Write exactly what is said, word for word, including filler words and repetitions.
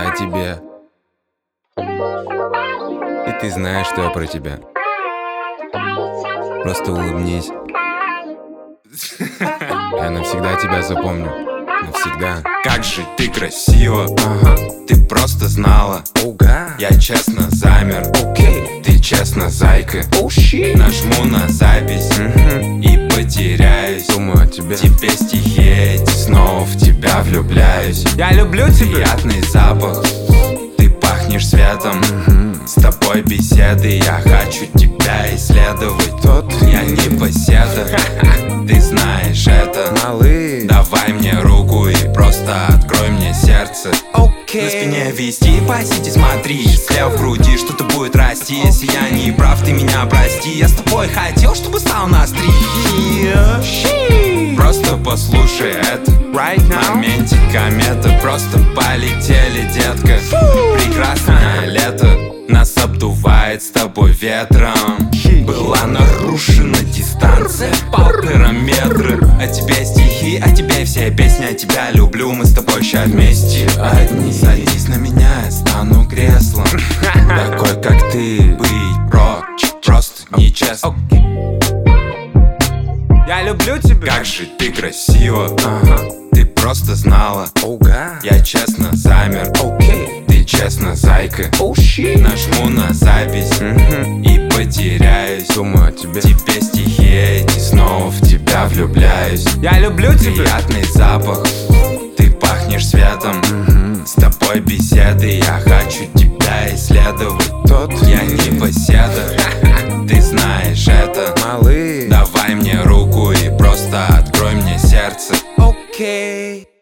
о тебе. И ты знаешь, что я про тебя. Просто улыбнись. Я навсегда тебя запомню. Навсегда. Как же ты красива, Ага. ты просто знала. Уга. Я честно замер, Окей. ты честно зайка. Оу, щит. Нажму на запись Мгм. и потеряюсь. Думаю о тебе. Тебе стихи эти, снова в тебя влюбляюсь. Я люблю тебя. Приятный запах, ты пахнешь светом. Мгм. С тобой беседы, я хочу тебя исследовать. Тот Я не поседа, ты знаешь это. малый. Давай мне руку и просто открой мне сердце. Окей. На спине вести, по сети смотри. Слева в груди что-то будет расти. Если я не прав, ты меня прости. Я с тобой хотел, чтобы стал на три. Просто послушай это. Right В now. моменте кометы просто полетели, детка. Прекрасное лето нас обдувает с тобой ветром. Была нарушена дистанция, полтора метра. О тебе стихи, о тебе все песни. О тебя люблю, мы с тобой ща вместе одни. Садись на меня, я стану креслом. Такой, как ты, быть про просто нечестно. Я люблю тебя. Как же ты красива, Ага. ты просто знала. Уга. Я честно замер, Окей. ты честно зайка. Оу, щит. Нажму на запись Мгм. и потеряюсь. Думаю о тебе. Тебе стихи эти, снова в тебя влюбляюсь. Я люблю тебя. Приятный запах, ты пахнешь светом. Мгм. С тобой беседы, я хочу тебя исследовать.